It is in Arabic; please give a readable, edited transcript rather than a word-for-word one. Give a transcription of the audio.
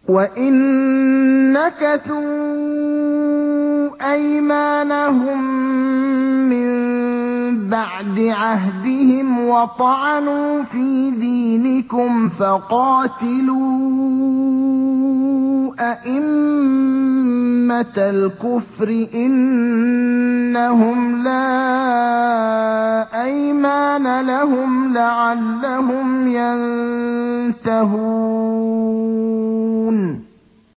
وَإِن نَّكَثُوا أَيْمَانَهُم مِّن بَعْدِ عَهْدِهِمْ وَطَعَنُوا فِي دِينِكُمْ فَقَاتِلُوا أَئِمَّةَ الْكُفْرِ ۙ إِنَّهُمْ لَا أَيْمَانَ لَهُمْ لَعَلَّهُمْ يَنتَهُونَ